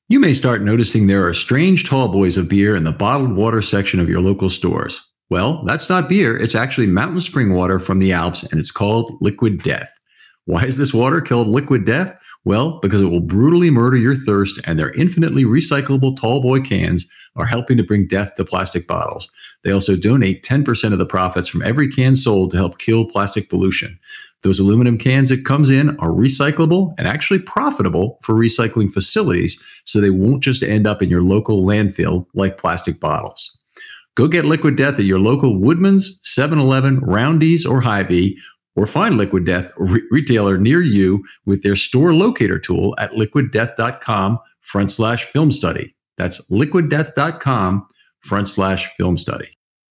You may start noticing there are strange tall boys of beer in the bottled water section of your local stores. Well, that's not beer, it's actually mountain spring water from the Alps, and it's called Liquid Death. Why is this water called Liquid Death? Well, because it will brutally murder your thirst, and their infinitely recyclable tall boy cans are helping to bring death to plastic bottles. They also donate 10% of the profits from every can sold to help kill plastic pollution. Those aluminum cans it comes in are recyclable and actually profitable for recycling facilities, so they won't just end up in your local landfill like plastic bottles. Go get Liquid Death at your local Woodman's, 7-Eleven, Roundy's, or Hy-Vee, or find Liquid Death retailer near you with their store locator tool at liquiddeath.com/film study. That's liquiddeath.com/film study.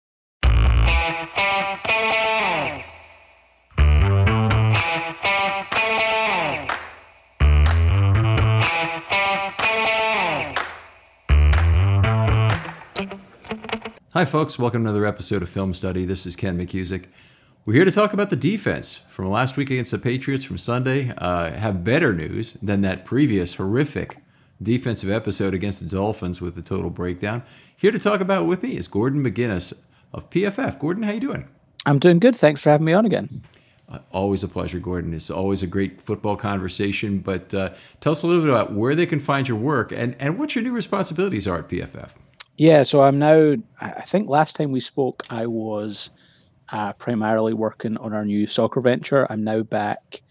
Hi, folks. Welcome to another episode of Film Study. This is Ken McCusick. We're here to talk about the defense from last week against the Patriots from Sunday. Have better news than that previous horrific defensive episode against the Dolphins with the total breakdown. Here to talk about it with me is Gordon McGuinness of PFF. Gordon, how you doing? I'm doing good. Thanks for having me on again. Always a pleasure, Gordon. It's always a great football conversation. But tell us a little bit about where they can find your work and what your new responsibilities are at PFF. Yeah, so I'm now, I think last time we spoke, I was primarily working on our new soccer venture. I'm now back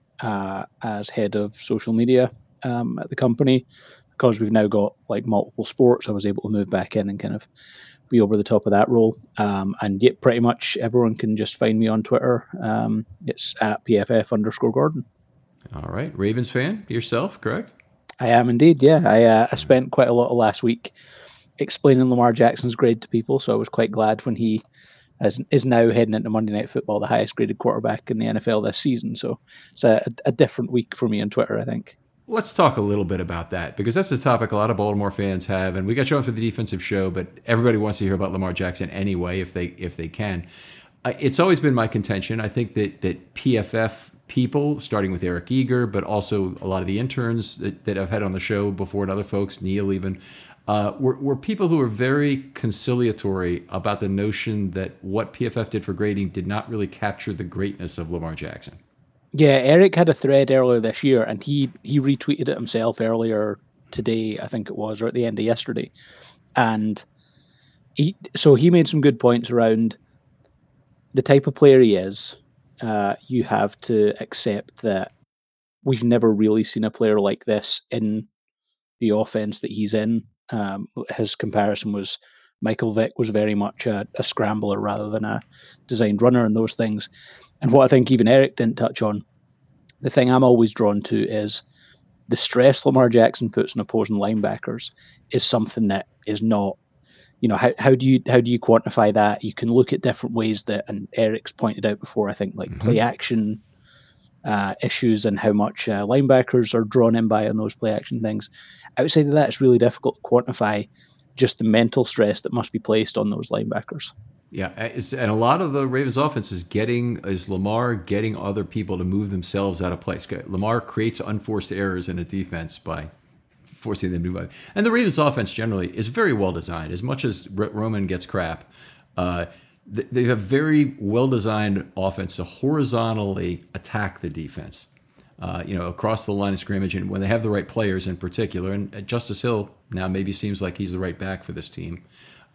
as head of social media at the company. Because we've now got like multiple sports, I was able to move back in and kind of be over the top of that role. And yet pretty much everyone can just find me on Twitter. It's at PFF_Gordon. All right. Ravens fan yourself, correct? I am indeed, yeah. I spent quite a lot of last week explaining Lamar Jackson's grade to people, so I was quite glad when he is now heading into Monday Night Football, the highest graded quarterback in the NFL this season. So it's a different week for me on Twitter, I think. Let's talk a little bit about that, because that's a topic a lot of Baltimore fans have, and we got you on for the defensive show, but everybody wants to hear about Lamar Jackson anyway, if they can. It's always been my contention. I think that PFF people, starting with Eric Eager, but also a lot of the interns that I've had on the show before and other folks, Neil even, were people who were very conciliatory about the notion that what PFF did for grading did not really capture the greatness of Lamar Jackson. Yeah, Eric had a thread earlier this year, and he retweeted it himself earlier today, I think it was, or at the end of yesterday. And he made some good points around the type of player he is. You have to accept that we've never really seen a player like this in the offense that he's in. His comparison was Michael Vick was very much a scrambler rather than a designed runner and those things. And what I think even Eric didn't touch on, the thing I'm always drawn to is the stress Lamar Jackson puts on opposing linebackers is something that is not, how do you quantify that? You can look at different ways that, and Eric's pointed out before, I think, like play action issues and how much linebackers are drawn in by on those play action things. Outside of that, it's really difficult to quantify just the mental stress that must be placed on those linebackers. Yeah, and a lot of the Ravens offense is Lamar getting other people to move themselves out of place. Lamar creates unforced errors in a defense by forcing them to move. And the Ravens offense generally is very well designed. As much as Roman gets crap, they have very well-designed offense to horizontally attack the defense, across the line of scrimmage, and when they have the right players in particular. And Justice Hill now maybe seems like he's the right back for this team.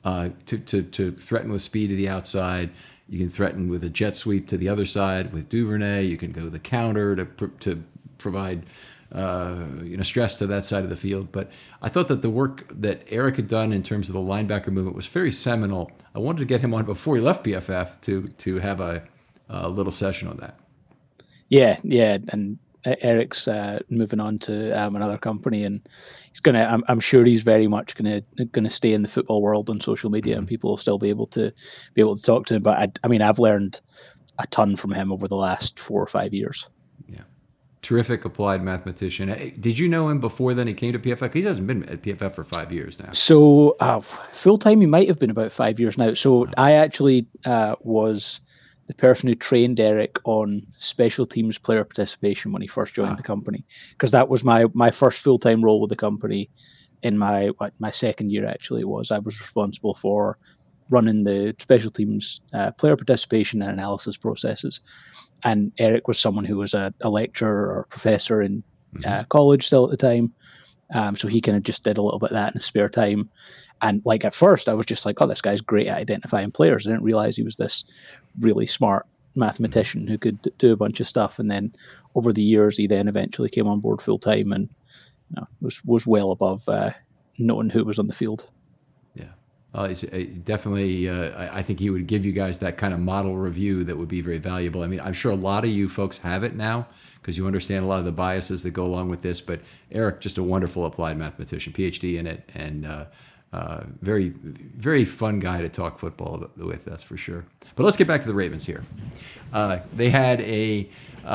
To threaten with speed to the outside. You can threaten with a jet sweep to the other side with Duvernay. You can go the counter to provide stress to that side of the field. But I thought that the work that Eric had done in terms of the linebacker movement was very seminal. I wanted to get him on before he left PFF to have a little session on that. Yeah, and Eric's moving on to another company, and he's gonna. I'm sure he's very much gonna stay in the football world on social media, and people will still be able to talk to him. But I've learned a ton from him over the last 4 or 5 years. Yeah, terrific applied mathematician. Did you know him before then he came to PFF? He hasn't been at PFF for 5 years now. So full time, he might have been about 5 years now. So I actually was the person who trained Eric on special teams player participation when he first joined the company, because that was my first full-time role with the company. In my second year, actually, I was responsible for running the special teams player participation and analysis processes. And Eric was someone who was a lecturer or professor in college still at the time. So he kind of just did a little bit of that in his spare time. And like at first, I was just like, oh, this guy's great at identifying players. I didn't realize he was this really smart mathematician who could do a bunch of stuff. And then over the years, he then eventually came on board full time and was well above knowing who was on the field. Yeah. Definitely, I think he would give you guys that kind of model review that would be very valuable. I mean, I'm sure a lot of you folks have it now because you understand a lot of the biases that go along with this. But Eric, just a wonderful applied mathematician, PhD in it, and very, very fun guy to talk football with, that's for sure. But let's get back to the Ravens here. They had a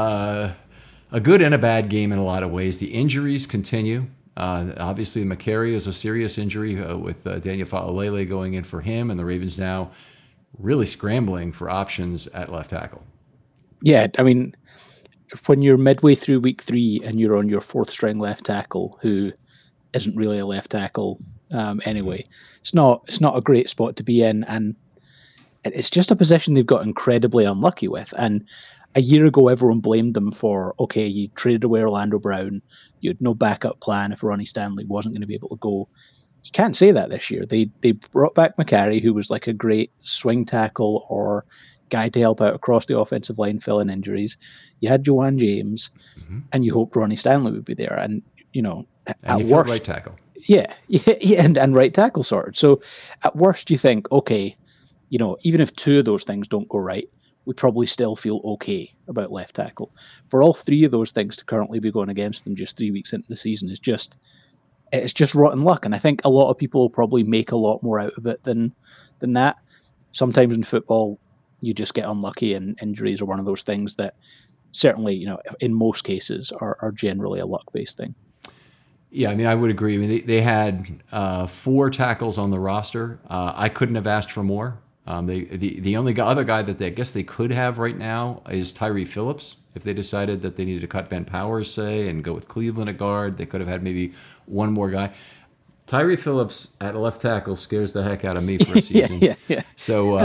good and a bad game in a lot of ways. The injuries continue. Obviously, McCary is a serious injury with Daniel Fa'alele going in for him, and the Ravens now really scrambling for options at left tackle. Yeah, I mean, when you're midway through week 3 and you're on your fourth string left tackle, who isn't really a left tackle anyway, it's not a great spot to be in, and it's just a position they've got incredibly unlucky with. And a year ago, everyone blamed them for, okay, you traded away Orlando Brown, you had no backup plan if Ronnie Stanley wasn't going to be able to go. You can't say that this year. They brought back McCary, who was like a great swing tackle or guy to help out across the offensive line, fill in injuries. You had Joanne James, and you hoped Ronnie Stanley would be there. And, at worst, right tackle. Yeah, and right tackle sorted. So at worst, you think, okay, even if 2 of those things don't go right, we probably still feel okay about left tackle. For all 3 of those things to currently be going against them just 3 weeks into the season is just rotten luck. And I think a lot of people will probably make a lot more out of it than that. Sometimes in football, you just get unlucky, and injuries are one of those things that certainly, in most cases are generally a luck-based thing. Yeah, I mean, I would agree. I mean, they had 4 tackles on the roster. I couldn't have asked for more. The only other guy that I guess they could have right now is Tyree Phillips. If they decided that they needed to cut Ben Powers, say, and go with Cleveland at guard, they could have had maybe one more guy. Tyree Phillips at left tackle scares the heck out of me for a season. Yeah. So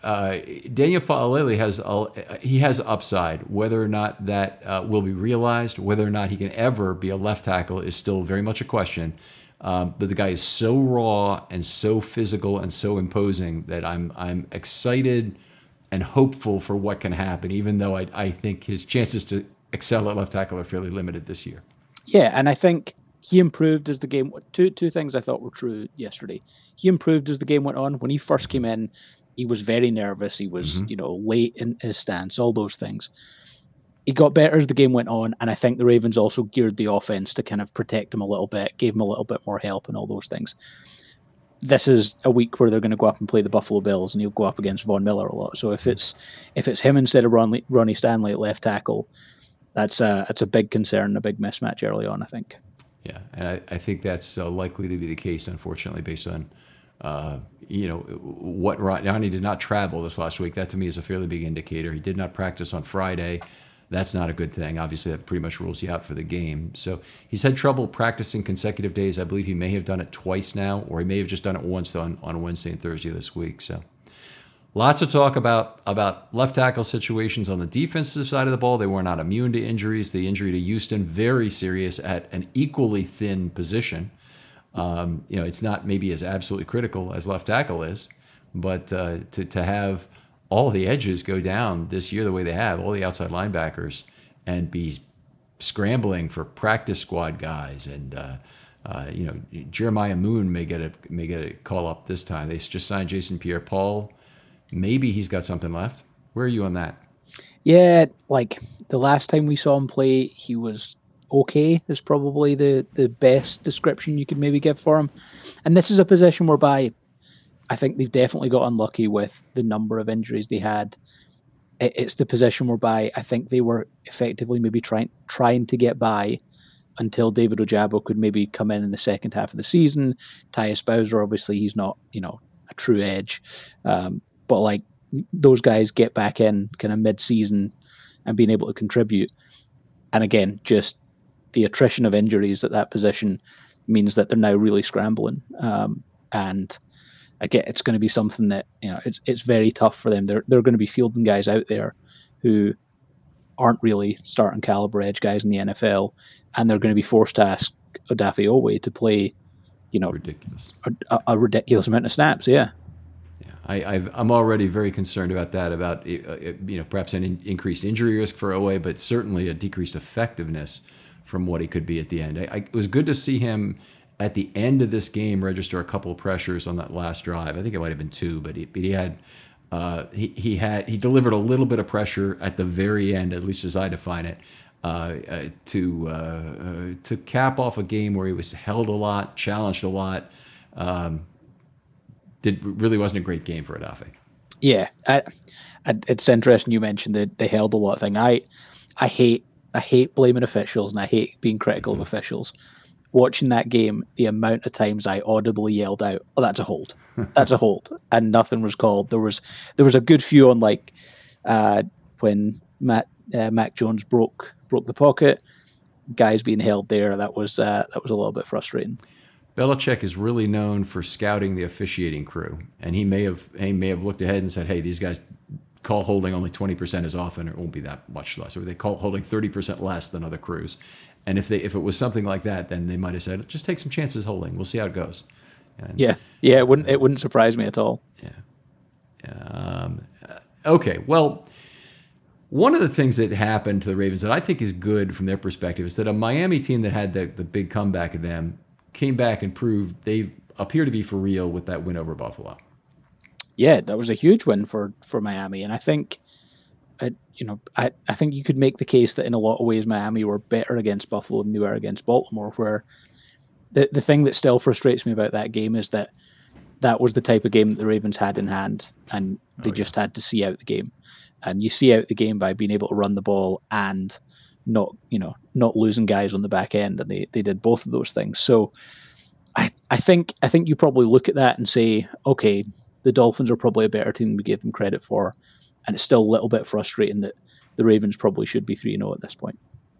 Daniel Fa'alele has upside. Whether or not that will be realized, whether or not he can ever be a left tackle is still very much a question. But the guy is so raw and so physical and so imposing that I'm excited and hopeful for what can happen, even though I think his chances to excel at left tackle are fairly limited this year. Yeah, and I think he improved as the game. Two things I thought were true yesterday. He improved as the game went on. When he first came in, he was very nervous. He was, late in his stance, all those things. He got better as the game went on, and I think the Ravens also geared the offense to kind of protect him a little bit, gave him a little bit more help and all those things. This is a week where they're going to go up and play the Buffalo Bills, and he'll go up against Von Miller a lot. So if it's him instead of Ronnie Stanley at left tackle, that's a big concern, a big mismatch early on, I think. Yeah, and I think that's likely to be the case, unfortunately, based on what Ronnie did not travel this last week. That to me is a fairly big indicator. He did not practice on Friday. That's not a good thing. Obviously, that pretty much rules you out for the game. So he's had trouble practicing consecutive days. I believe he may have done it twice now, or he may have just done it once on Wednesday and Thursday this week. So lots of talk about left tackle situations on the defensive side of the ball. They were not immune to injuries. The injury to Houston, very serious at an equally thin position. It's not maybe as absolutely critical as left tackle is, but to have all the edges go down this year the way they have, all the outside linebackers, and be scrambling for practice squad guys, and Jeremiah Moon may get a call up this time. They just signed Jason Pierre-Paul. Maybe he's got something left. Where are you on that? Yeah, like the last time we saw him play, he was okay is probably the best description you could maybe give for him. And this is a position whereby I think they've definitely got unlucky with the number of injuries they had. It's the position whereby I think they were effectively maybe trying to get by until David Ojabo could maybe come in the second half of the season. Tyus Bowser, obviously, he's not, a true edge. But like those guys get back in kind of mid-season and being able to contribute. And again, just the attrition of injuries at that position means that they're now really scrambling. And again, it's going to be something that, it's very tough for them. They're going to be fielding guys out there who aren't really starting caliber edge guys in the NFL, and they're going to be forced to ask Odafe Oweh to play, ridiculous, a ridiculous amount of snaps. Yeah. I'm already very concerned about that, about perhaps an increased injury risk for Oweh, but certainly a decreased effectiveness from what he could be at the end. It was good to see him at the end of this game register a couple of pressures on that last drive. I think it might have been 2, but he had he delivered a little bit of pressure at the very end, at least as I define it, to cap off a game where he was held a lot, challenged a lot. Really wasn't a great game for Odafe. Yeah, it's interesting you mentioned the held a lot thing. I hate blaming officials, and I hate being critical of officials. Watching that game, the amount of times I audibly yelled out, "Oh, that's a hold! That's a hold!" and nothing was called. There was a good few on, like when Mac Jones broke the pocket, guys being held there. That was a little bit frustrating. Belichick is really known for scouting the officiating crew, and he may have looked ahead and said, "Hey, these guys call holding only 20% as often, or it won't be that much less, or they call holding 30% less than other crews." And if it was something like that, then they might have said, "Just take some chances holding. We'll see how it goes." And, yeah, it wouldn't surprise me at all. Yeah. Okay. Well, one of the things that happened to the Ravens that I think is good from their perspective is that a Miami team that had the big comeback of them came back and proved they appear to be for real with that win over Buffalo. Yeah, that was a huge win for Miami, and I think, I think you could make the case that in a lot of ways Miami were better against Buffalo than they were against Baltimore. Where the thing that still frustrates me about that game is that was the type of game that the Ravens had in hand, and they just had to see out the game. And you see out the game by being able to run the ball and not losing guys on the back end, and they did both of those things. So I think you probably look at that and say, okay, the Dolphins are probably a better team than we gave them credit for, and it's still a little bit frustrating that the Ravens probably should be 3-0 at this point.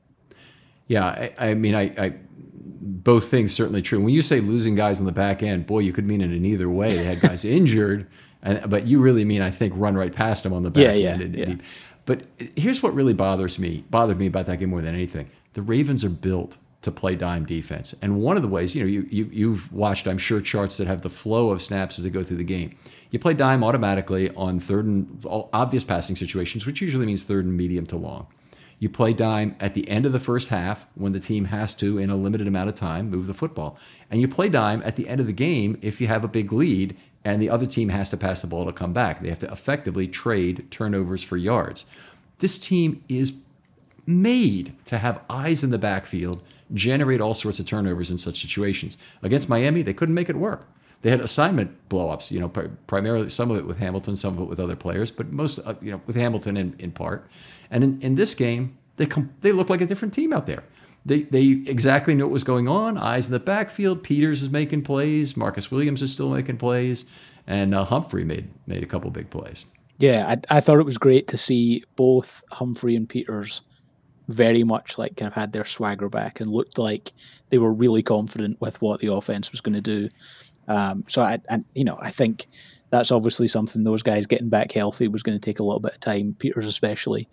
Yeah, I mean, both things certainly true. When you say losing guys on the back end, boy, you could mean it in either way. They had guys injured, but you really mean, I think, run right past them on the back end. Yeah. But here's what really bothered me about that game more than anything. The Ravens are built to play dime defense. And one of the ways, you've watched, I'm sure, charts that have the flow of snaps as they go through the game. You play dime automatically on third and obvious passing situations, which usually means third and medium to long. You play dime at the end of the first half when the team has to, in a limited amount of time, move the football. And you play dime at the end of the game if you have a big lead and the other team has to pass the ball to come back. They have to effectively trade turnovers for yards. This team is made to have eyes in the backfield, generate all sorts of turnovers in such situations. Against Miami, they couldn't make it work. They had assignment blow-ups, primarily some of it with Hamilton, some of it with other players, but most, with Hamilton in part. And in this game, they look like a different team out there. They exactly knew what was going on. Eyes in the backfield. Peters is making plays. Marcus Williams is still making plays, and Humphrey made a couple big plays. Yeah, I thought it was great to see both Humphrey and Peters very much like kind of had their swagger back and looked like they were really confident with what the offense was going to do. So I think that's obviously something, those guys getting back healthy was going to take a little bit of time, Peters especially.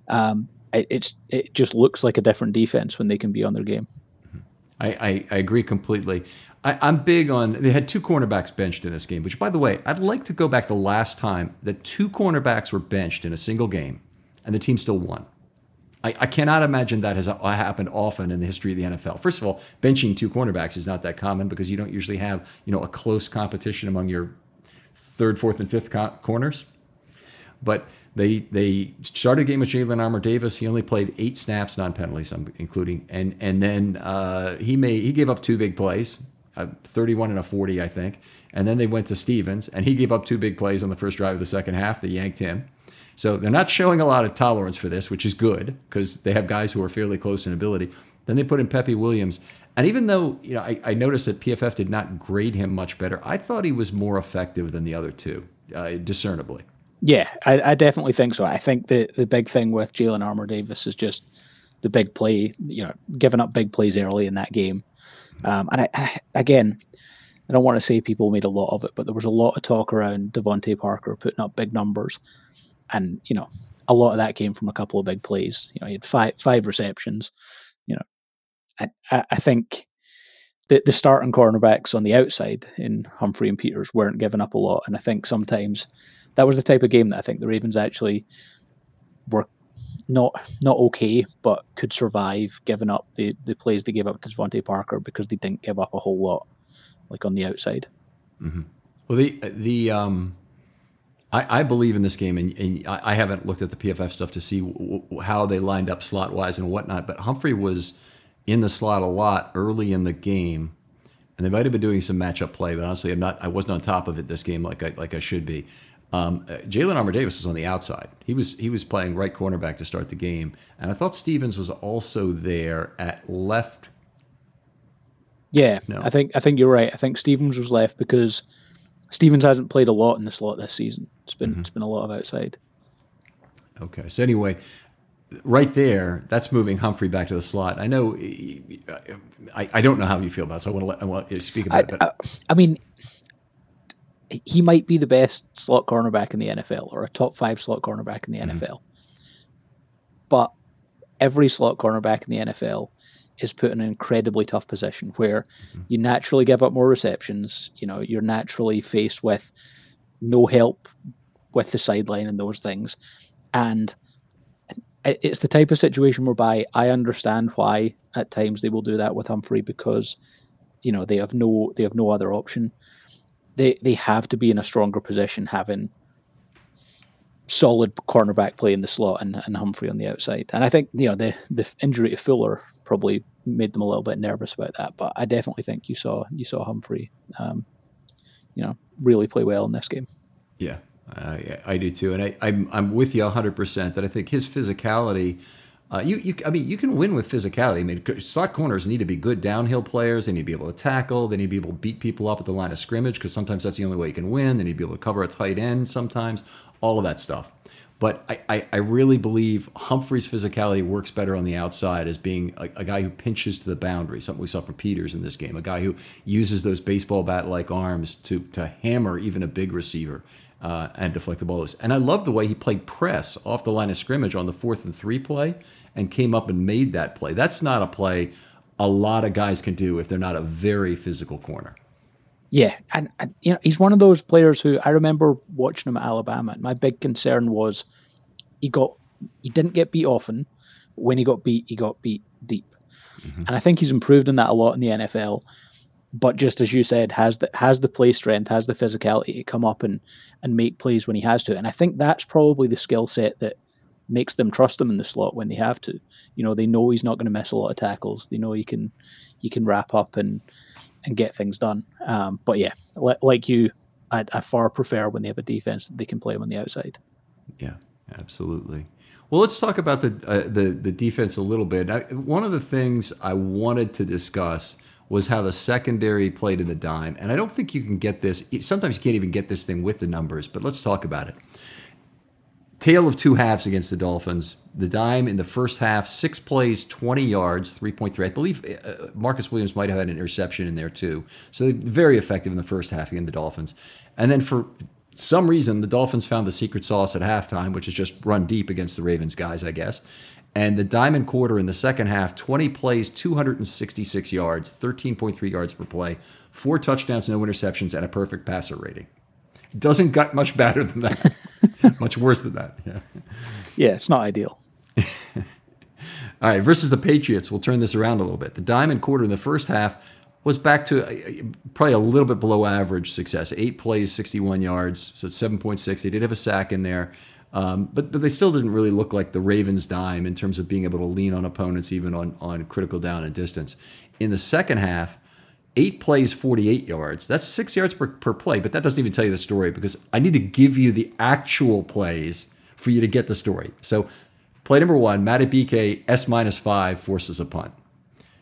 It just looks like a different defense when they can be on their game. I agree completely. I'm big on, they had 2 cornerbacks benched in this game, which, by the way, I'd like to go back the last time that 2 cornerbacks were benched in a single game and the team still won. I cannot imagine that has happened often in the history of the NFL. First of all, benching 2 cornerbacks is not that common because you don't usually have, a close competition among your 3rd, 4th, and 5th corners. But they started a game with Jalen Armour-Davis. He only played 8 snaps, non-penalties, including, and then he gave up 2 big plays, 31 and a 40, I think. And then they went to Stevens, and he gave up 2 big plays on the first drive of the second half. They yanked him. So they're not showing a lot of tolerance for this, which is good because they have guys who are fairly close in ability. Then they put in Pepe Williams. And even though I noticed that PFF did not grade him much better, I thought he was more effective than the other 2, discernibly. Yeah, I definitely think so. I think the big thing with Jalen Armour-Davis is just the big play, giving up big plays early in that game. And again, I don't want to say people made a lot of it, but there was a lot of talk around Devontae Parker putting up big numbers. And, a lot of that came from a couple of big plays. He had five receptions. I think the starting cornerbacks on the outside in Humphrey and Peters weren't giving up a lot. And I think sometimes that was the type of game that I think the Ravens actually were not okay, but could survive giving up the plays they gave up to Devontae Parker because they didn't give up a whole lot, like on the outside. Mm-hmm. Well, I believe in this game, and I haven't looked at the PFF stuff to see how they lined up slot wise and whatnot. But Humphrey was in the slot a lot early in the game, and they might have been doing some matchup play. But honestly, I wasn't on top of it this game like I should be. Jalen Armour-Davis was on the outside. He was playing right cornerback to start the game, and I thought Stevens was also there at left. Yeah, no. I think you're right. I think Stevens was left because Stevens hasn't played a lot in the slot this season. It's been a lot of outside. Okay, so anyway, right there, that's moving Humphrey back to the slot. I know. I don't know how you feel about it, so I want to speak about it. But I mean, he might be the best slot cornerback in the NFL or a top 5 slot cornerback in the NFL. But every slot cornerback in the NFL is put in an incredibly tough position where you naturally give up more receptions. You're naturally faced with no help with the sideline and those things. And it's the type of situation whereby I understand why at times they will do that with Humphrey because, they have no other option. They have to be in a stronger position having solid cornerback play in the slot and Humphrey on the outside. And I think, the injury to Fuller probably made them a little bit nervous about that. But I definitely think you saw Humphrey, really play well in this game. Yeah, I do too. And I'm with you 100% that I think his physicality, you can win with physicality. I mean, slot corners need to be good downhill players. They need to be able to tackle. They need to be able to beat people up at the line of scrimmage because sometimes that's the only way you can win. They need to be able to cover a tight end sometimes, all of that stuff. But I really believe Humphrey's physicality works better on the outside as being a guy who pinches to the boundary, something we saw from Peters in this game, a guy who uses those baseball bat-like arms to hammer even a big receiver and deflect the ball. And I love the way he played press off the line of scrimmage on the 4th and 3 play and came up and made that play. That's not a play a lot of guys can do if they're not a very physical corner. Yeah, and he's one of those players who I remember watching him at Alabama. And my big concern was he didn't get beat often. When he got beat deep. And I think he's improved in that a lot in the NFL. But just as you said, has the play strength, has the physicality to come up and make plays when he has to. And I think that's probably the skill set that makes them trust him in the slot when they have to. They know he's not going to miss a lot of tackles. They know he can wrap up and get things done. But yeah, like you, I far prefer when they have a defense that they can play on the outside. Yeah, absolutely. Well, let's talk about the defense a little bit. One of the things I wanted to discuss was how the secondary played in the dime. And I don't think you can get this. Sometimes you can't even get this thing with the numbers, but let's talk about it. Tale of two halves against the Dolphins. The dime in the first half, 6 plays, 20 yards, 3.3. I believe Marcus Williams might have had an interception in there too. So very effective in the first half against the Dolphins. And then for some reason, the Dolphins found the secret sauce at halftime, which is just run deep against the Ravens guys, I guess. And the diamond quarter in the second half, 20 plays, 266 yards, 13.3 yards per play, 4 touchdowns, no interceptions, and a perfect passer rating. Doesn't get much better than that. Much worse than that. Yeah, it's not ideal. All right, versus the Patriots, we'll turn this around a little bit. The diamond quarter in the first half was back to probably a little bit below average success. 8 plays, 61 yards, so it's 7.6. They did have a sack in there, but they still didn't really look like the Ravens' dime in terms of being able to lean on opponents even on critical down and distance. In the second half, 8 plays, 48 yards. That's 6 yards per play, but that doesn't even tell you the story because I need to give you the actual plays for you to get the story. So play number 1, Matt Abike, S-5, forces a punt.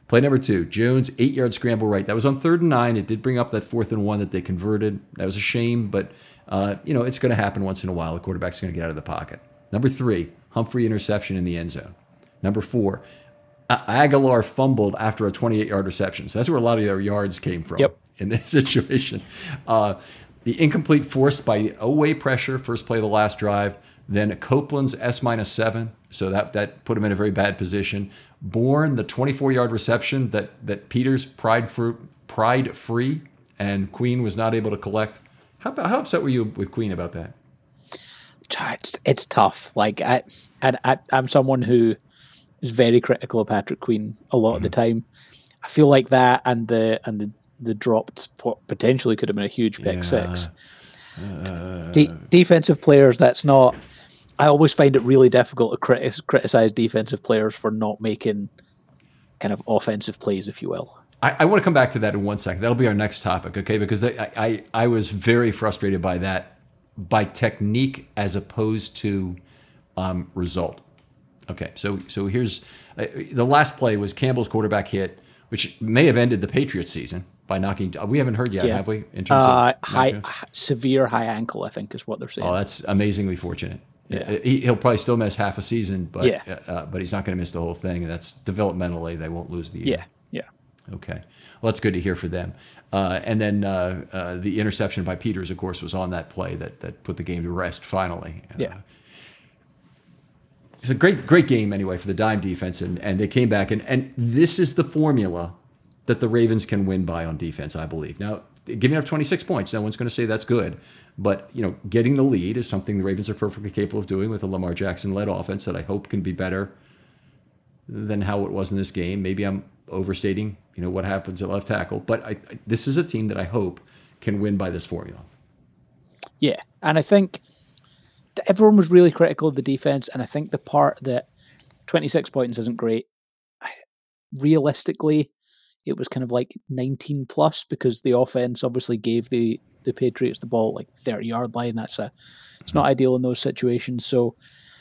Play number 2, Jones, 8-yard scramble right. That was on 3rd and 9. It did bring up that 4th and 1 that they converted. That was a shame, but it's going to happen once in a while. The quarterback's going to get out of the pocket. Number 3, Humphrey interception in the end zone. Number 4, Aguilar fumbled after a 28-yard reception. So that's where a lot of their yards came from in this situation. The incomplete forced by away pressure, first play of the last drive. Then Copeland's S-7, so that put him in a very bad position. Bourne, the 24-yard reception that Peters pried free, and Queen was not able to collect. How upset were you with Queen about that? It's tough. Like I'm someone who is very critical of Patrick Queen a lot of the time. I feel like that and the dropped what potentially could have been a huge pick six. Defensive players, that's not. I always find it really difficult to criticize defensive players for not making kind of offensive plays, if you will. I want to come back to that in 1 second. That'll be our next topic, okay? Because I was very frustrated by that, by technique as opposed to result. Okay, so here's the last play was Campbell's quarterback hit, which may have ended the Patriots season by knocking. We haven't heard yet, have we? In terms of severe high ankle, I think is what they're saying. Oh, that's amazingly fortunate. Yeah. He'll probably still miss half a season, but he's not going to miss the whole thing, and that's developmentally they won't lose the year. Yeah. Okay. Well, that's good to hear for them. And then the interception by Peters, of course, was on that play that put the game to rest finally. It's a great game anyway for the dime defense, and they came back, and this is the formula that the Ravens can win by on defense, I believe. Now, giving up 26 points, no one's going to say that's good, but getting the lead is something the Ravens are perfectly capable of doing with a Lamar Jackson-led offense that I hope can be better than how it was in this game. Maybe I'm overstating, what happens at left tackle, but this is a team that I hope can win by this formula. Yeah, and I think everyone was really critical of the defense, and I think the part that 26 points isn't great, realistically, it was kind of like 19 plus because the offense obviously gave the Patriots the ball like 30-yard line. It's not ideal in those situations. So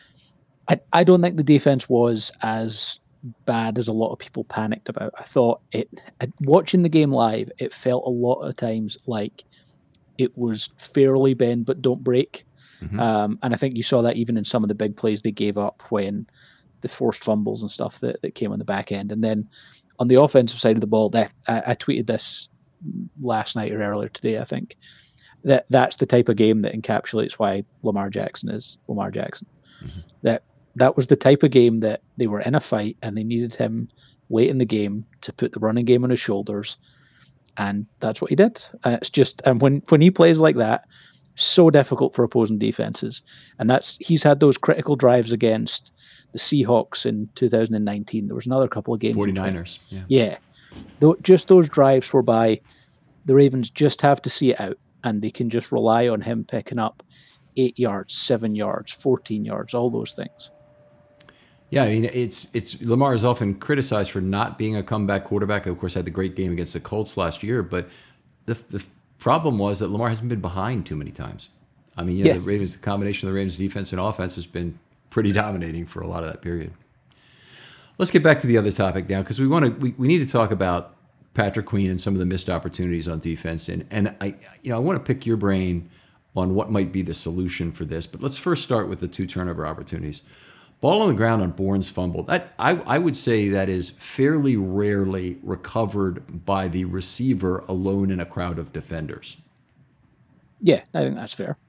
I don't think the defense was as bad as a lot of people panicked about. I thought watching the game live, it felt a lot of times like it was fairly bend but don't break. And I think you saw that even in some of the big plays they gave up when the forced fumbles and stuff that came on the back end. And then on the offensive side of the ball, I tweeted this last night or earlier today, I think, that's the type of game that encapsulates why Lamar Jackson is Lamar Jackson. That was the type of game that they were in a fight and they needed him late in the game to put the running game on his shoulders. And that's what he did. It's just, and when he plays like that, so difficult for opposing defenses. And he's had those critical drives against the Seahawks in 2019. There was another couple of games. 49ers. Yeah. Just those drives whereby the Ravens just have to see it out and they can just rely on him picking up 8 yards, 7 yards, 14 yards, all those things. Yeah, I mean, it's Lamar is often criticized for not being a comeback quarterback. Of course, had the great game against the Colts last year, but the problem was that Lamar hasn't been behind too many times. I mean, the combination of the Ravens defense and offense has been pretty dominating for a lot of that period. Let's get back to the other topic now, because we need to talk about Patrick Queen and some of the missed opportunities on defense. And I want to pick your brain on what might be the solution for this. But let's first start with the 2 turnover opportunities. Ball on the ground on Bourne's fumble. That I would say that is fairly rarely recovered by the receiver alone in a crowd of defenders. Yeah, I think that's fair.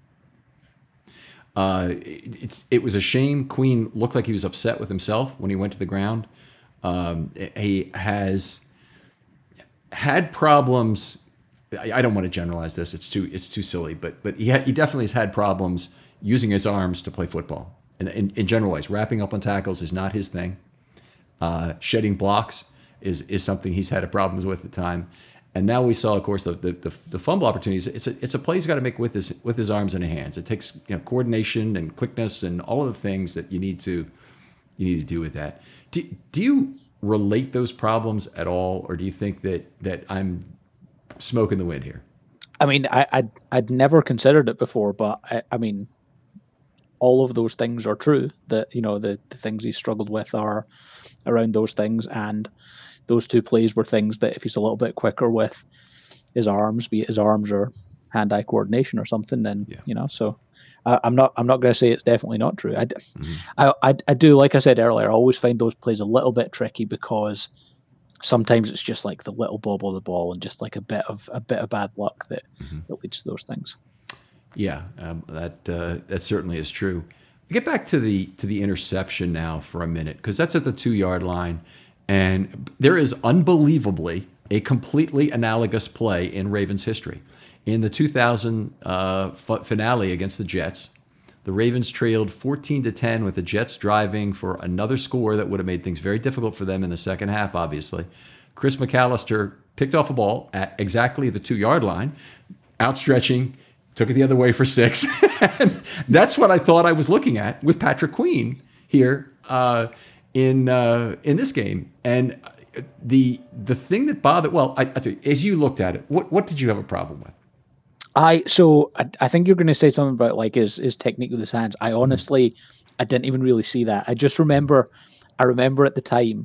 It was a shame. Queen looked like he was upset with himself when he went to the ground. He has had problems. I don't want to generalize this. It's too silly. But he definitely has had problems using his arms to play football. In general ways, wrapping up on tackles is not his thing. Shedding blocks is something he's had problems with at the time. And now we saw, of course, the fumble opportunities. It's a play he's got to make with his arms and his hands. It takes coordination and quickness and all of the things that you need to do with that. Do you relate those problems at all, or do you think that I'm smoking the wind here? I mean, I'd never considered it before, but I mean, all of those things are true. That the things he struggled with are around those things, and those two plays were things that if he's a little bit quicker with his arms, be it his arms or hand-eye coordination or something, then So I'm not going to say it's definitely not true. I do, like I said earlier, I always find those plays a little bit tricky because sometimes it's just like the little bob of the ball and just like a bit of bad luck that leads to those things. Yeah, that certainly is true. Get back to the interception now for a minute, because that's at the 2-yard line, and there is unbelievably a completely analogous play in Ravens history. In the 2000 finale against the Jets, the Ravens trailed 14-10 with the Jets driving for another score that would have made things very difficult for them in the second half, obviously. Chris McAllister picked off a ball at exactly the 2-yard line, outstretching, took it the other way for 6. And that's what I thought I was looking at with Patrick Queen here in this game. And the thing that bothered, I tell you, as you looked at it, what did you have a problem with? I think you're going to say something about like his technique with his hands. I honestly, I didn't even really see that. I remember at the time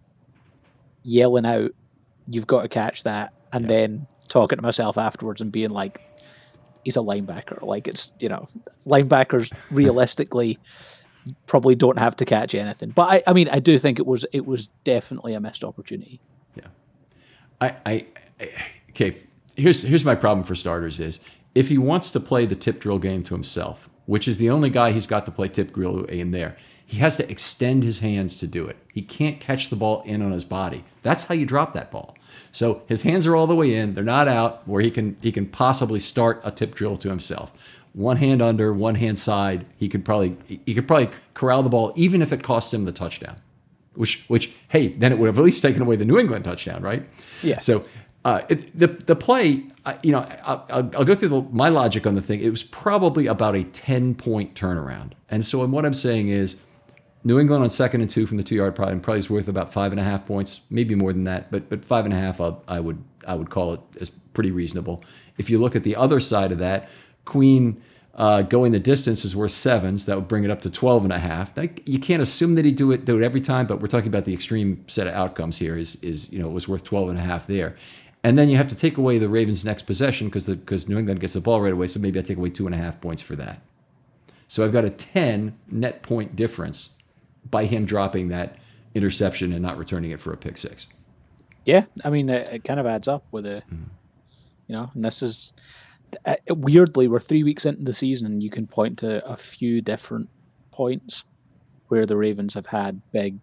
yelling out, "You've got to catch that," and then talking to myself afterwards and being like, he's a linebacker. Like, it's, linebackers realistically probably don't have to catch anything. But I mean, I do think it was definitely a missed opportunity. Yeah. Okay. Here's my problem for starters is if he wants to play the tip drill game to himself, which is the only guy he's got to play tip drill game there, he has to extend his hands to do it. He can't catch the ball in on his body. That's how you drop that ball. So his hands are all the way in. They're not out where he can possibly start a tip drill to himself. One hand under, one hand side. He could probably corral the ball even if it costs him the touchdown. Which hey, then it would have at least taken away the New England touchdown, right? Yeah. So the play, I'll go through my logic on the thing. It was probably about a 10-point turnaround, and so what I'm saying is, New England on 2nd and 2 from the 2-yard line probably is worth about 5.5 points, maybe more than that, but 5.5 I would call it as pretty reasonable. If you look at the other side of that, Queen going the distance is worth 7, so that would bring it up to 12.5. You can't assume that he'd do it every time, but we're talking about the extreme set of outcomes here. Is it was worth 12.5 there. And then you have to take away the Ravens' next possession because New England gets the ball right away, so maybe I take away 2.5 points for that. So I've got a 10 net point difference by him dropping that interception and not returning it for a pick 6. Yeah, I mean, it kind of adds up with it, and this is, weirdly, we're 3 weeks into the season and you can point to a few different points where the Ravens have had big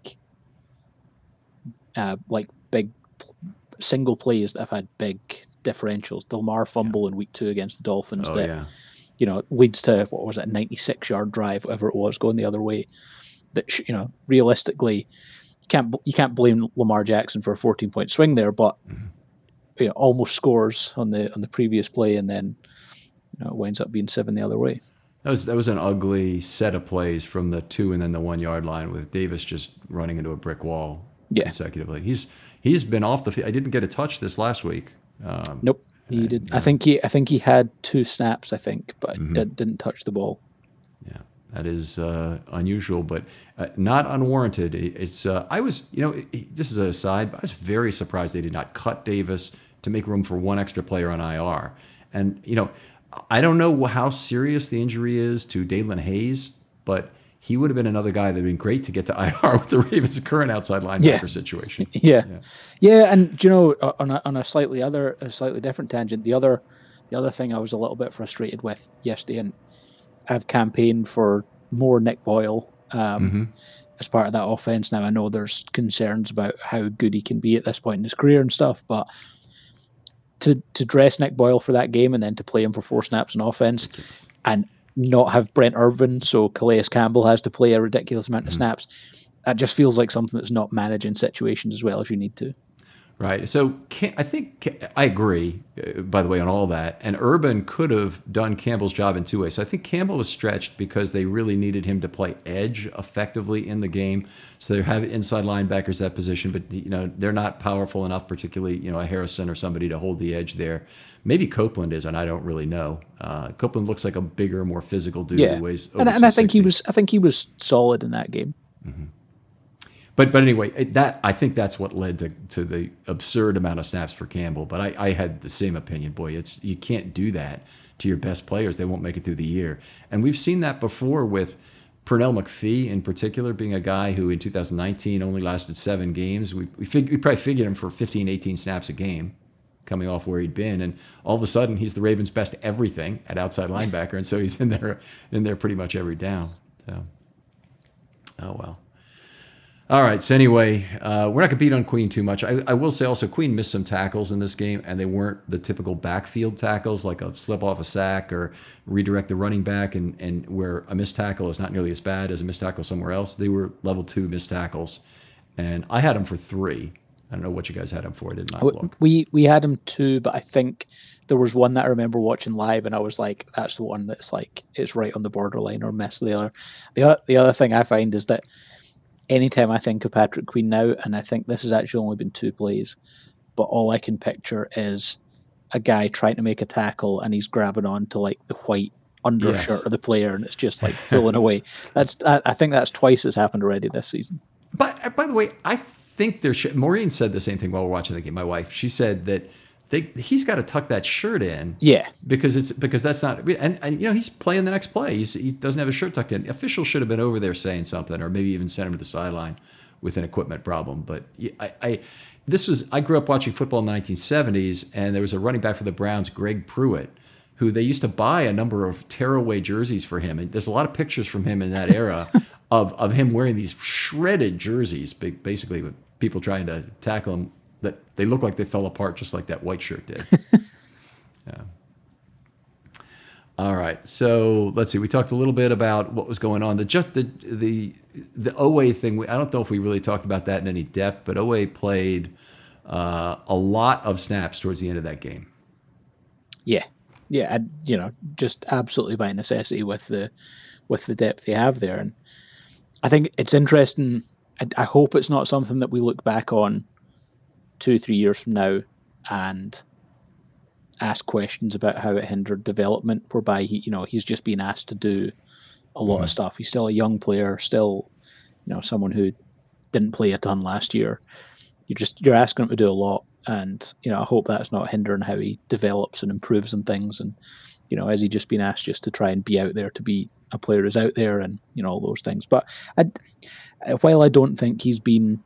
single plays that have had big differentials. The Lamar fumble in week 2 against the Dolphins leads to, what was it, a 96-yard drive, whatever it was, going the other way. That realistically, you can't blame Lamar Jackson for a 14-point swing there, but almost scores on the previous play, and then it winds up being 7 the other way. That was an ugly set of plays from the 2 and then the 1-yard line with Davis just running into a brick wall consecutively. He's been off the field. I didn't get a touch this last week. Nope, he did. I think he had 2 snaps. but didn't touch the ball. Yeah. That is unusual, but not unwarranted. It's I was, this is an aside, but I was very surprised they did not cut Davis to make room for one extra player on IR. And, I don't know how serious the injury is to Dalen Hayes, but he would have been another guy that would have been great to get to IR with the Ravens' current outside linebacker situation. Yeah. And on a slightly different tangent, the other thing I was a little bit frustrated with yesterday, and I've campaigned for more Nick Boyle as part of that offense. Now, I know there's concerns about how good he can be at this point in his career and stuff, but to dress Nick Boyle for that game and then to play him for 4 snaps in offense and not have Brent Urban, so Calais Campbell has to play a ridiculous amount of snaps, that just feels like something that's not managing situations as well as you need to. Right. So I think I agree, by the way, on all that. And Urban could have done Campbell's job in 2 ways. So I think Campbell was stretched because they really needed him to play edge effectively in the game. So they have inside linebackers that position, but they're not powerful enough, particularly a Harrison or somebody to hold the edge there. Maybe Copeland is, and I don't really know. Copeland looks like a bigger, more physical dude. Yeah, who weighs and I think he was solid in that game. Mm-hmm. But anyway, that I think that's what led to the absurd amount of snaps for Campbell. But I had the same opinion. Boy, you can't do that to your best players. They won't make it through the year. And we've seen that before with Pernell McPhee in particular, being a guy who in 2019 only lasted 7 games. We probably figured him for 15, 18 snaps a game, coming off where he'd been, and all of a sudden he's the Ravens' best everything at outside linebacker, and so he's in there pretty much every down. So, oh well. All right. So anyway, we're not going to beat on Queen too much. I will say also Queen missed some tackles in this game, and they weren't the typical backfield tackles like a slip off a sack or redirect the running back, and where a missed tackle is not nearly as bad as a missed tackle somewhere else. They were level 2 missed tackles, and I had them for 3. I don't know what you guys had them for. I did not look. We had them 2, but I think there was one that I remember watching live, and I was like, that's the one that's like it's right on the borderline or miss the other. The other thing I find is that anytime I think of Patrick Queen now, and I think this has actually only been 2 plays, but all I can picture is a guy trying to make a tackle and he's grabbing on to like the white undershirt of the player, and it's just like pulling away. I think that's twice has happened already this season. But by the way, I think Maureen said the same thing while we're watching the game. My wife, she said that he's got to tuck that shirt in. Yeah, because that's not, and he's playing the next play. He doesn't have his shirt tucked in. The official should have been over there saying something, or maybe even sent him to the sideline with an equipment problem. But I grew up watching football in the 1970s, and there was a running back for the Browns, Greg Pruitt, who they used to buy a number of tearaway jerseys for him. And there's a lot of pictures from him in that era of him wearing these shredded jerseys, basically with people trying to tackle him, that they look like they fell apart just like that white shirt did. Yeah. All right. So let's see. We talked a little bit about what was going on. The Oweh thing, I don't know if we really talked about that in any depth, but Oweh played a lot of snaps towards the end of that game. Yeah. Yeah. Just absolutely by necessity with the depth they have there. And I think it's interesting. I hope it's not something that we look back on 2-3 years from now and ask questions about how it hindered development, whereby he's just being asked to do a lot of stuff. He's still a young player, still someone who didn't play a ton last year. You're asking him to do a lot, and I hope that's not hindering how he develops and improves and things. And has he just been asked just to try and be out there to be a player who's out there and all those things. But while I don't think he's been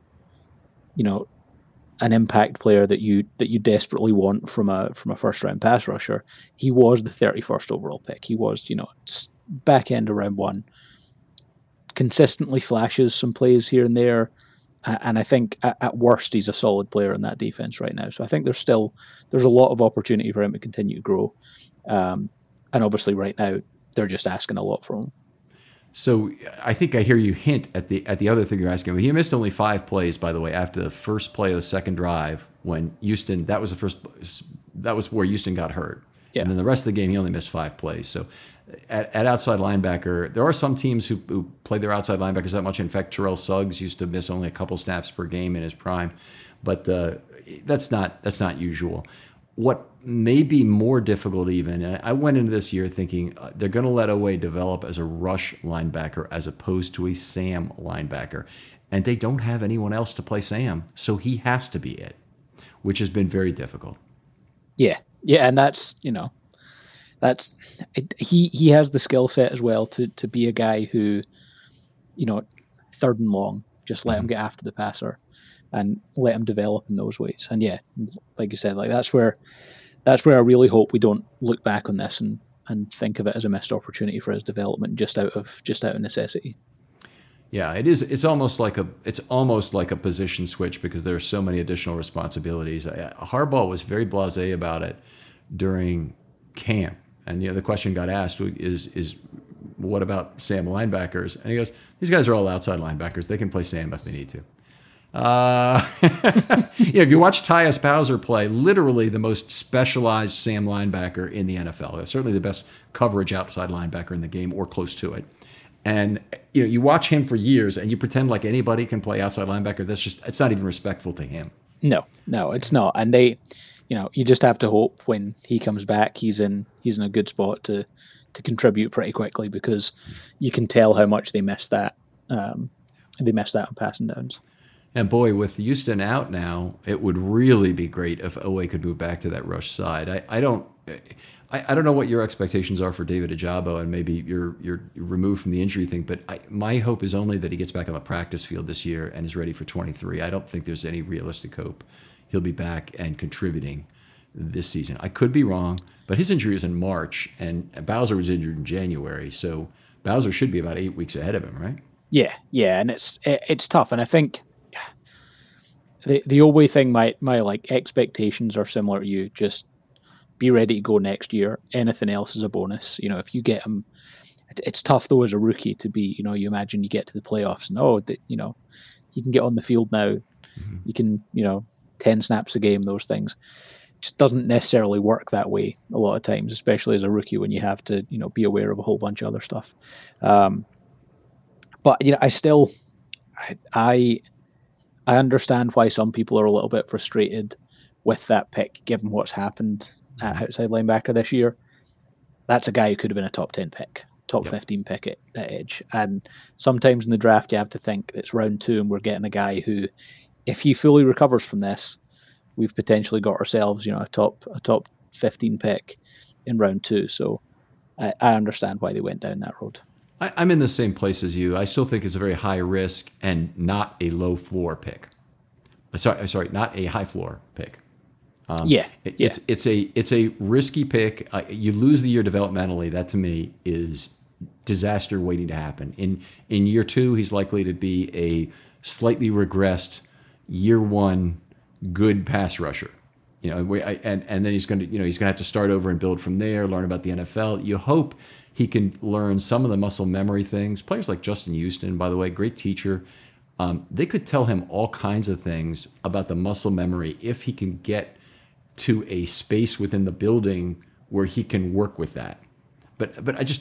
an impact player that you desperately want from a first round pass rusher, he was the 31st overall pick. He was back end of round 1, consistently flashes some plays here and there, and I think at worst he's a solid player in that defense right now. So I think there's a lot of opportunity for him to continue to grow, and obviously right now they're just asking a lot from him. So I think I hear you hint at the other thing you're asking. He missed only 5 plays, by the way, after the first play of the second drive when Houston. That was where Houston got hurt. Yeah. And then the rest of the game he only missed 5 plays. So at outside linebacker, there are some teams who play their outside linebackers that much. In fact, Terrell Suggs used to miss only a couple snaps per game in his prime, but that's not usual. What may be more difficult even, and I went into this year thinking they're going to let Oweh develop as a rush linebacker as opposed to a Sam linebacker. And they don't have anyone else to play Sam, so he has to be it, which has been very difficult. Yeah. Yeah, and he has the skill set as well to be a guy who, 3rd and long, just let him get after the passer and let him develop in those ways. And yeah, like you said, like that's where I really hope we don't look back on this and think of it as a missed opportunity for his development just out of necessity. Yeah, it is. It's almost like a position switch because there are so many additional responsibilities. Harbaugh was very blasé about it during camp, and the question got asked is what about Sam linebackers? And he goes, these guys are all outside linebackers. They can play Sam if they need to. If you watch Tyus Bowser play, literally the most specialized Sam linebacker in the NFL, certainly the best coverage outside linebacker in the game or close to it. And you watch him for years and you pretend like anybody can play outside linebacker. It's not even respectful to him. No, it's not. And they, you just have to hope when he comes back, he's in a good spot to contribute pretty quickly, because you can tell how much they missed that. They missed that on passing downs. And boy, with Houston out now, it would really be great if Owe could move back to that rush side. I don't know what your expectations are for David Ajabo, and maybe you're removed from the injury thing. But my hope is only that he gets back on the practice field this year and is ready for 23. I don't think there's any realistic hope he'll be back and contributing this season. I could be wrong, but his injury was in March, and Bowser was injured in January, so Bowser should be about 8 weeks ahead of him, right? Yeah, and it's tough, and I think the Owe thing, my like expectations are similar to you. Just be ready to go next year. Anything else is a bonus. If you get him, it's tough though as a rookie to be. You imagine you get to the playoffs and you can get on the field now. Mm-hmm. You can 10 snaps a game. Those things just doesn't necessarily work that way a lot of times, especially as a rookie when you have to be aware of a whole bunch of other stuff. But I understand why some people are a little bit frustrated with that pick, given what's happened at outside linebacker this year. That's a guy who could have been a top 10 pick, top 15 pick at edge. And sometimes in the draft, you have to think it's round 2 and we're getting a guy who, if he fully recovers from this, we've potentially got ourselves, a top 15 pick in round 2. So I understand why they went down that road. I'm in the same place as you. I still think it's a very high risk and not a low floor pick. Sorry, not a high floor pick. It's a risky pick. You lose the year developmentally. That to me is disaster waiting to happen. In year 2, he's likely to be a slightly regressed year 1 good pass rusher. And then he's going to have to start over and build from there. Learn about the NFL. You hope he can learn some of the muscle memory things. Players like Justin Houston, by the way, great teacher. They could tell him all kinds of things about the muscle memory if he can get to a space within the building where he can work with that. But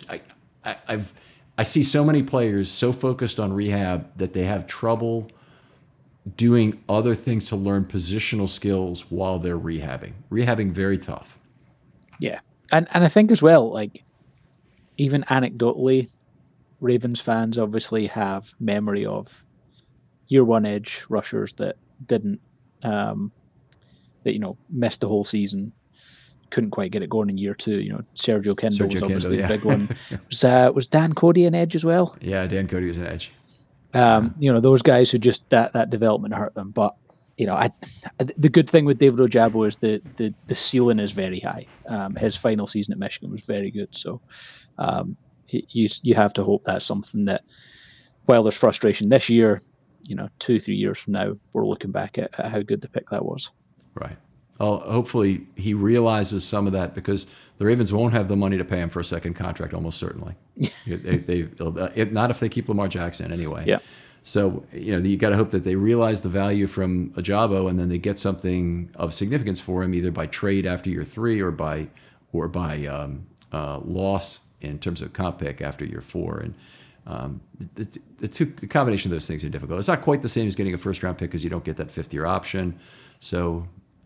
I see so many players so focused on rehab that they have trouble doing other things to learn positional skills while they're rehabbing. Rehabbing very tough. Yeah, and I think as well, like even anecdotally, Ravens fans obviously have memory of year 1 edge rushers that didn't missed the whole season, couldn't quite get it going in year 2. Sergio Kindle was obviously a big one. Was Dan Cody an edge as well? Yeah, Dan Cody was an edge. Those guys who just that development hurt them. But the good thing with David Ojabo is the ceiling is very high. His final season at Michigan was very good. So you have to hope that's something that, while there's frustration this year, 2-3 years from now, we're looking back at how good the pick that was. Right. Well, hopefully he realizes some of that, because the Ravens won't have the money to pay him for a second contract, almost certainly. Not if they keep Lamar Jackson anyway. Yeah. So, you got to hope that they realize the value from Ajabo, and then they get something of significance for him, either by trade after year 3 or by loss in terms of comp pick after year 4. And the combination of those things are difficult. It's not quite the same as getting a first round pick, because you don't get that 5th year option. So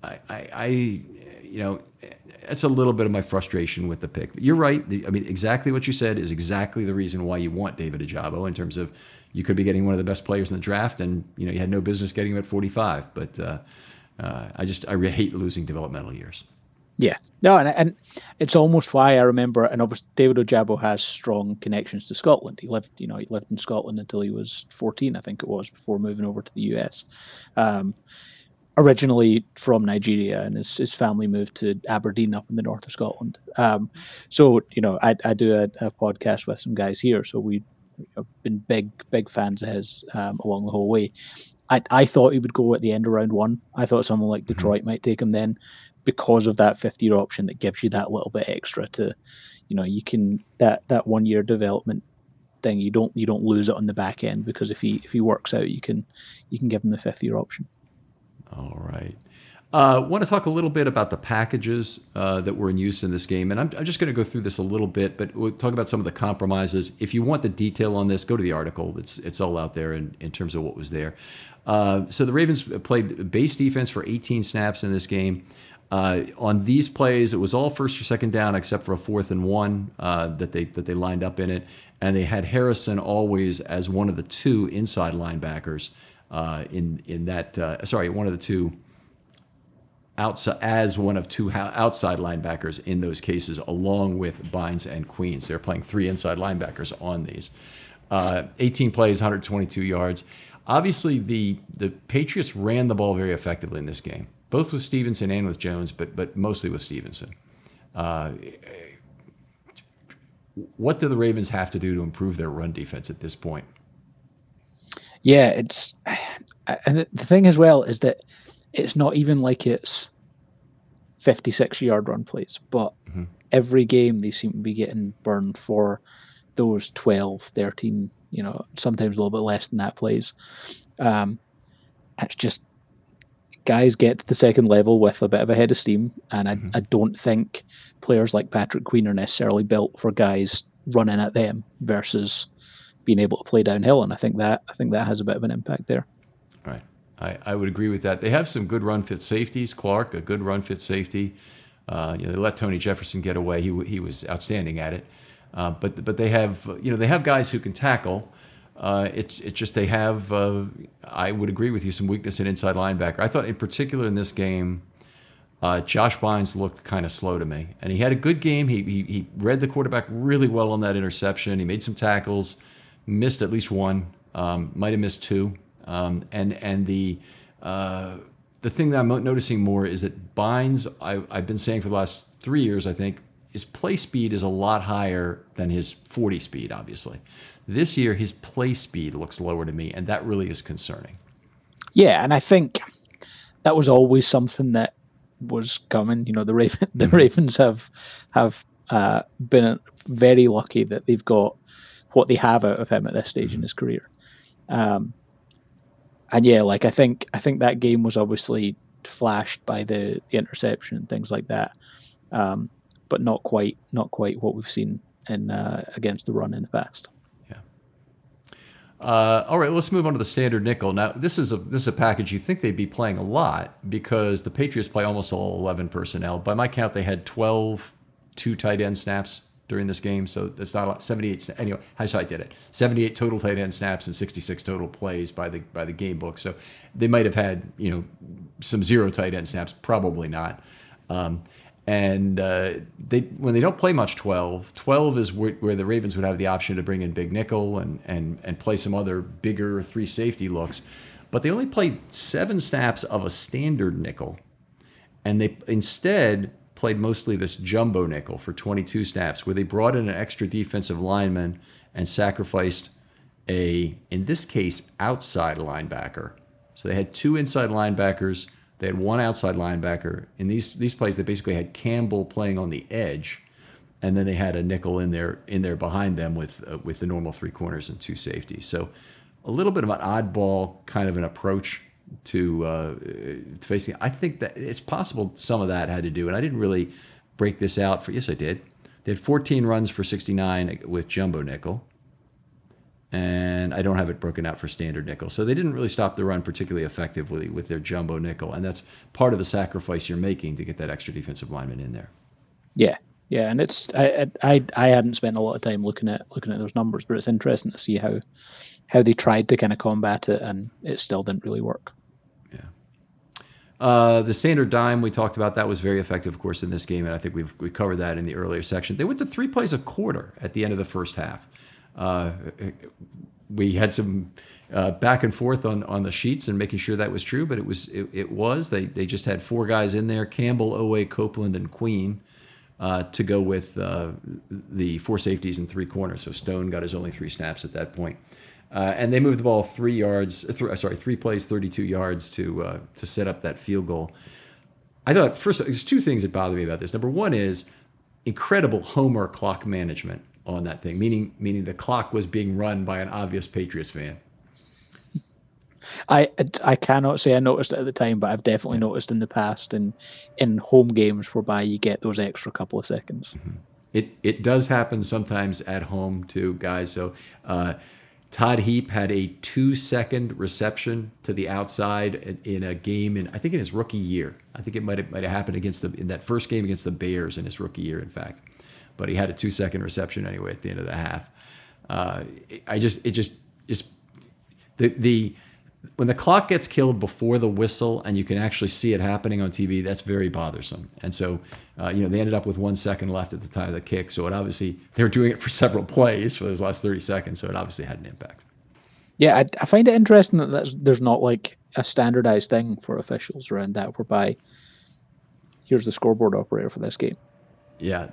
it's a little bit of my frustration with the pick. But you're right. Exactly what you said is exactly the reason why you want David Ajabo, in terms of you could be getting one of the best players in the draft, and you had no business getting him at 45. But I really hate losing developmental years. Yeah, no, and it's almost why I remember. And obviously, David Ojabo has strong connections to Scotland. He lived in Scotland until he was 14, I think it was, before moving over to the US. Originally from Nigeria, and his family moved to Aberdeen up in the north of Scotland. So I do a podcast with some guys here, so we've been big fans of his along the whole way. I thought he would go at the end of round 1. I thought someone like Detroit might take him then, because of that 5th year option that gives you that little bit extra to, you can that 1 year development thing. You don't lose it on the back end, because if he works out, you can give him the 5th year option. All right. I want to talk a little bit about the packages that were in use in this game. And I'm just going to go through this a little bit, but we'll talk about some of the compromises. If you want the detail on this, go to the article. It's all out there in terms of what was there. So the Ravens played base defense for 18 snaps in this game. On these plays, it was all first or second down except for a 4th and 1 that they lined up in it. And they had Harrison always as one of the 2 inside linebackers in that. One of the two outside as one of two outside linebackers in those cases, along with Bynes and Queens. They're playing 3 inside linebackers on these. 18 plays, 122 yards. Obviously, the Patriots ran the ball very effectively in this game, both with Stevenson and with Jones, but mostly with Stevenson. What do the Ravens have to do to improve their run defense at this point? Yeah, and the thing as well is that it's not even like it's 56-yard run plays, but every game they seem to be getting burned for those 12, 13, sometimes a little bit less than that plays. It's just guys get to the second level with a bit of a head of steam, and I don't think players like Patrick Queen are necessarily built for guys running at them versus being able to play downhill, and I think that has a bit of an impact there. Right. I would agree with that. They have some good run fit safeties. Clark, a good run fit safety. They let Tony Jefferson get away. He was outstanding at it. But they have guys who can tackle. It's just they have. I would agree with you, some weakness in inside linebacker. I thought in particular in this game, Josh Bynes looked kind of slow to me, and he had a good game. He read the quarterback really well on that interception. He made some tackles, missed at least one, might have missed two. And the thing that I'm noticing more is that Bynes, I've been saying for the last 3 years, I think, his play speed is a lot higher than his 40 speed, obviously. This year, his play speed looks lower to me, and that really is concerning. Yeah, and I think that was always something that was coming. The Ravens have been very lucky that they've got what they have out of him at this stage in his career. And yeah, I think that game was obviously flashed by the interception and things like that, but not quite what we've seen in against the run in the past. Yeah. All right, let's move on to the standard nickel. Now, this is a package you think they'd be playing a lot because the Patriots play almost all 11 personnel. By my count, they had 12 two tight end snaps during this game, so that's not a lot. 78. Anyway, how I did it. 78 total tight end snaps and 66 total plays by the game book. So they might have had some 0 tight end snaps, probably not. And when they don't play much 12 is where the Ravens would have the option to bring in big nickel and play some other bigger 3 safety looks. But they only played 7 snaps of a standard nickel, and they instead played mostly this jumbo nickel for 22 snaps, where they brought in an extra defensive lineman and sacrificed in this case, outside linebacker. So they had 2 inside linebackers. They had 1 outside linebacker. In these plays, they basically had Campbell playing on the edge, and then they had a nickel in there behind them with the normal 3 corners and 2 safeties. So a little bit of an oddball kind of an approach to facing. I think that it's possible some of that had to do, and I didn't really break this out for. Yes, I did. They had 14 runs for 69 with jumbo nickel, and I don't have it broken out for standard nickel. So they didn't really stop the run particularly effectively with their jumbo nickel, and that's part of the sacrifice you're making to get that extra defensive lineman in there. Yeah, and it's I hadn't spent a lot of time looking at those numbers, but it's interesting to see how they tried to kind of combat it, and it still didn't really work. The standard dime we talked about, that was very effective, of course, in this game, and I think we covered that in the earlier section. They went to 3 plays a quarter at the end of the first half. We had some back and forth on the sheets and making sure that was true, but it was. They just had 4 guys in there: Campbell, Owe, Copeland, and Queen, to go with the 4 safeties and 3 corners. So Stone got his only 3 snaps at that point. And they moved the ball 3 plays, 32 yards to set up that field goal. I thought, first, there's 2 things that bother me about this. Number one is incredible Homer clock management on that thing, meaning the clock was being run by an obvious Patriots fan. I cannot say I noticed it at the time, but I've definitely noticed in the past in home games whereby you get those extra couple of seconds. Mm-hmm. It does happen sometimes at home too, guys. So Todd Heap had a 2-second reception to the outside in a game I think in his rookie year. I think it might have happened in that first game against the Bears in his rookie year, in fact. But he had a 2-second reception anyway at the end of the half. when the clock gets killed before the whistle and you can actually see it happening on TV, that's very bothersome. And so, they ended up with 1 second left at the time of the kick. So it obviously, they were doing it for several plays for those last 30 seconds. So it obviously had an impact. Yeah, I find it interesting that there's not like a standardized thing for officials around that, whereby here's the scoreboard operator for this game. Yeah,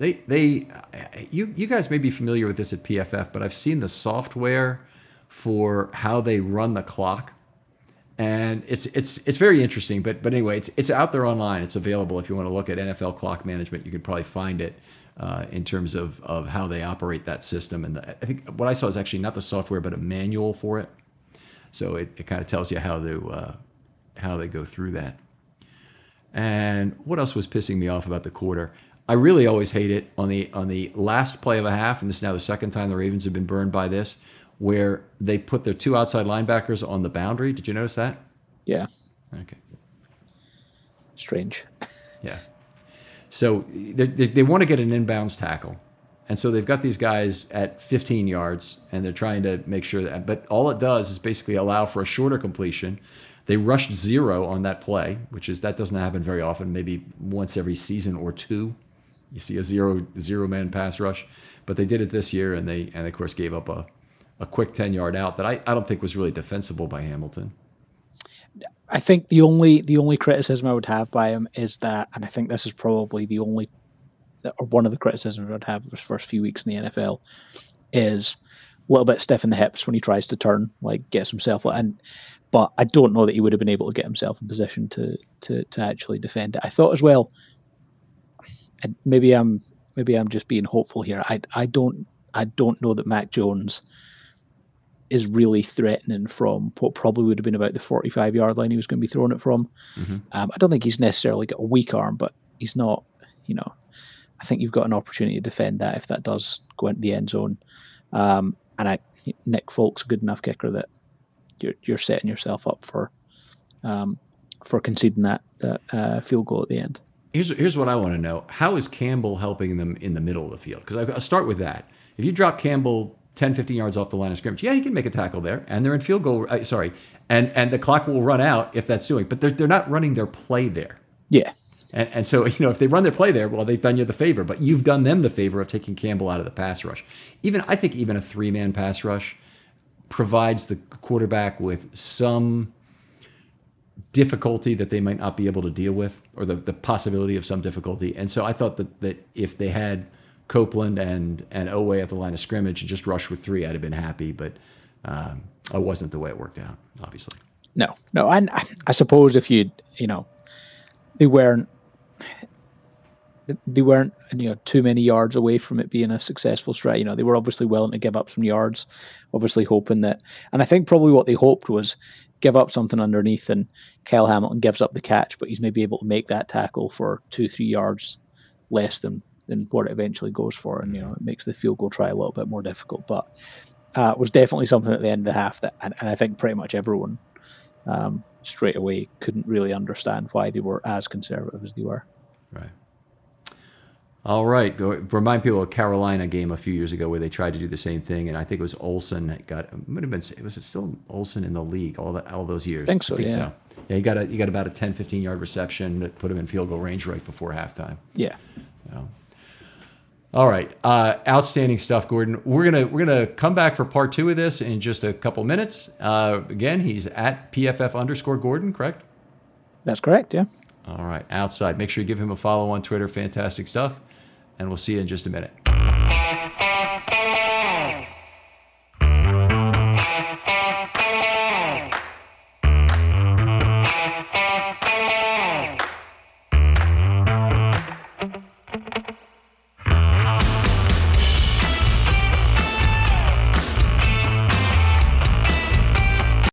you guys may be familiar with this at PFF, but I've seen the software for how they run the clock, and it's very interesting. But anyway, it's out there online. It's available if you want to look at NFL clock management. You can probably find it in terms of how they operate that system. And I think what I saw is actually not the software, but a manual for it. So it kind of tells you how they go through that. And what else was pissing me off about the quarter? I really always hate it on the last play of a half, and this is now the second time the Ravens have been burned by this, where they put their 2 outside linebackers on the boundary. Did you notice that? Yeah. Okay. Strange. Yeah. So they want to get an inbounds tackle. And so they've got these guys at 15 yards, and they're trying to make sure that, but all it does is basically allow for a shorter completion. They rushed 0 on that play, that doesn't happen very often, maybe once every season or two. You see a zero man pass rush, but they did it this year, and they of course gave up a quick 10-yard out that I don't think was really defensible by Hamilton. I think the only criticism I would have by him is that, and I think this is probably the only, or one of the criticisms I would have of his first few weeks in the NFL, is a little bit stiff in the hips when he tries to turn, like gets himself, but I don't know that he would have been able to get himself in position to actually defend it. I thought as well, and maybe I'm just being hopeful here. I don't know that Mac Jones is really threatening from what probably would have been about the 45-yard line he was going to be throwing it from. Mm-hmm. I don't think he's necessarily got a weak arm, but he's not, I think you've got an opportunity to defend that if that does go into the end zone. And Nick Folk's a good enough kicker that you're setting yourself up for conceding that field goal at the end. Here's what I want to know. How is Campbell helping them in the middle of the field? Because I'll start with that. If you drop Campbell 10, 15 yards off the line of scrimmage, yeah, he can make a tackle there, and they're in field goal. And the clock will run out if that's doing. But they're not running their play there. Yeah. And so, if they run their play there, well, they've done you the favor. But you've done them the favor of taking Campbell out of the pass rush. I think even a 3-man pass rush provides the quarterback with some difficulty that they might not be able to deal with, or the possibility of some difficulty. And so I thought that if they had Copeland and Oweh at the line of scrimmage and just rushed with 3, I'd have been happy. But it wasn't the way it worked out, obviously. No. And I suppose if they weren't too many yards away from it being a successful strike. They were obviously willing to give up some yards, obviously hoping that, and I think probably what they hoped was give up something underneath, and Kyle Hamilton gives up the catch, but he's maybe able to make that tackle for 2-3 yards less than what it eventually goes for, and it makes the field goal try a little bit more difficult. But it was definitely something at the end of the half that, and I think pretty much everyone straight away couldn't really understand why they were as conservative as they were. Right. All right. Remind people of a Carolina game a few years ago where they tried to do the same thing, and I think it was Olsen that was it still Olsen in the league all those years? I think so. Yeah, he got about a 10, 15-yard reception that put him in field goal range right before halftime. Yeah. All right. Outstanding stuff, Gordon. We're gonna come back for part 2 of this in just a couple minutes. Again, he's at PFF_Gordon, correct? That's correct. Yeah. All right. Outside. Make sure you give him a follow on Twitter. Fantastic stuff. And we'll see you in just a minute.